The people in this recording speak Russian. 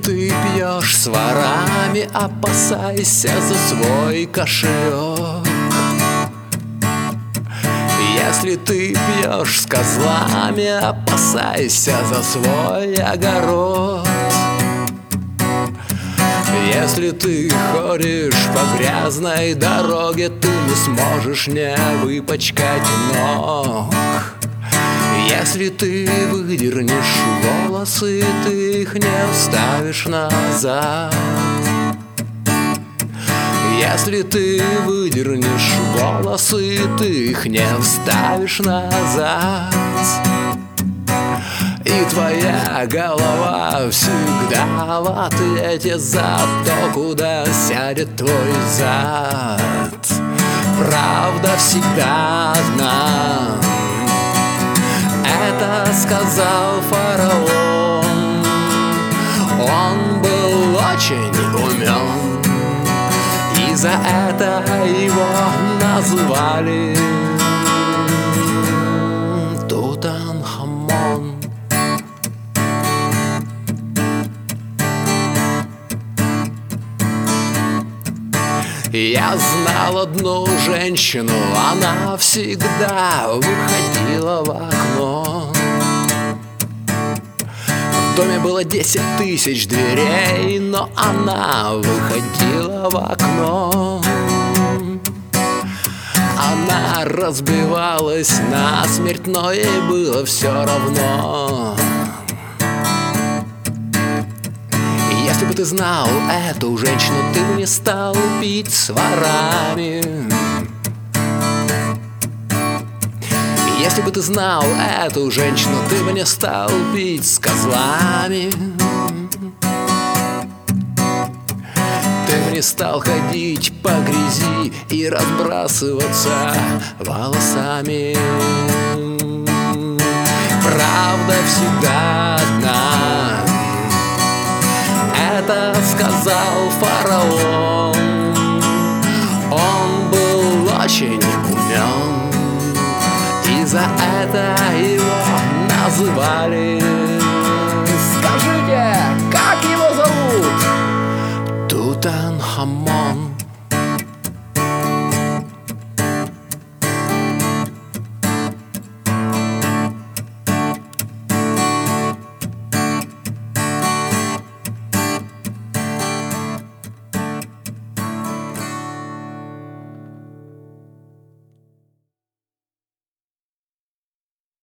ты пьешь с ворами, опасайся за свой кошелек. Если ты пьешь с козлами, опасайся за свой огород. Если ты ходишь по грязной дороге, ты не сможешь не выпачкать ног. Если ты выдернешь волосы, ты их не вставишь назад. Если ты выдернешь волосы, ты их не вставишь назад. И твоя голова всегда в ответе за то, куда сядет твой зад. Правда всегда одна, это сказал фараон. Он был очень умен, и за это его назвали Тутанхамон. Я знал одну женщину, она всегда выходила в окно. В доме было 10 тысяч дверей, но она выходила в окно. Она разбивалась насмерть, но ей было все равно. Если бы ты знал эту женщину, ты бы не стал пить с ворами. Если бы ты знал эту женщину, ты бы не стал пить с козлами. Ты бы не стал ходить по грязи и разбрасываться волосами. Правда всегда одна, это сказал фараон. Он был очень умен, и за это его называли. Скажите, как его зовут? Тутанхамон.